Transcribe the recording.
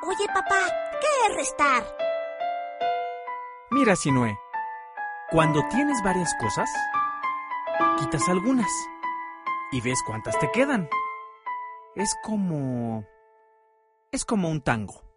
Oye, papá, ¿qué es restar? Mira, Sinué, cuando tienes varias cosas, quitas algunas y ves cuántas te quedan. Es como un tango.